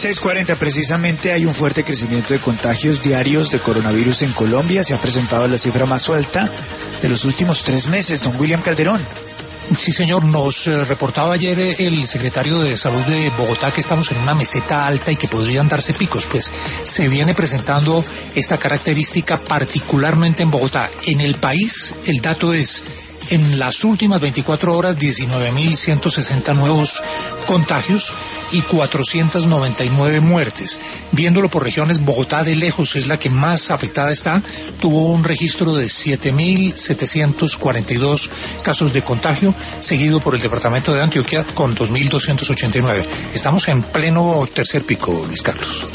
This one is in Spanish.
6:40 precisamente, hay un fuerte crecimiento de contagios diarios de coronavirus en Colombia. Se ha presentado la cifra más alta de los últimos 3 meses. Don William Calderón. Sí, señor, nos reportaba ayer el secretario de Salud de Bogotá que estamos en una meseta alta y que podrían darse picos. Pues se viene presentando esta característica particularmente en Bogotá. En el país, el dato es: en las últimas 24 horas, 19.160 nuevos contagios y 499 muertes. Viéndolo por regiones, Bogotá de lejos es la que más afectada está. Tuvo un registro de 7.742 casos de contagio, seguido por el departamento de Antioquia con 2.289. Estamos en pleno tercer pico, Luis Carlos.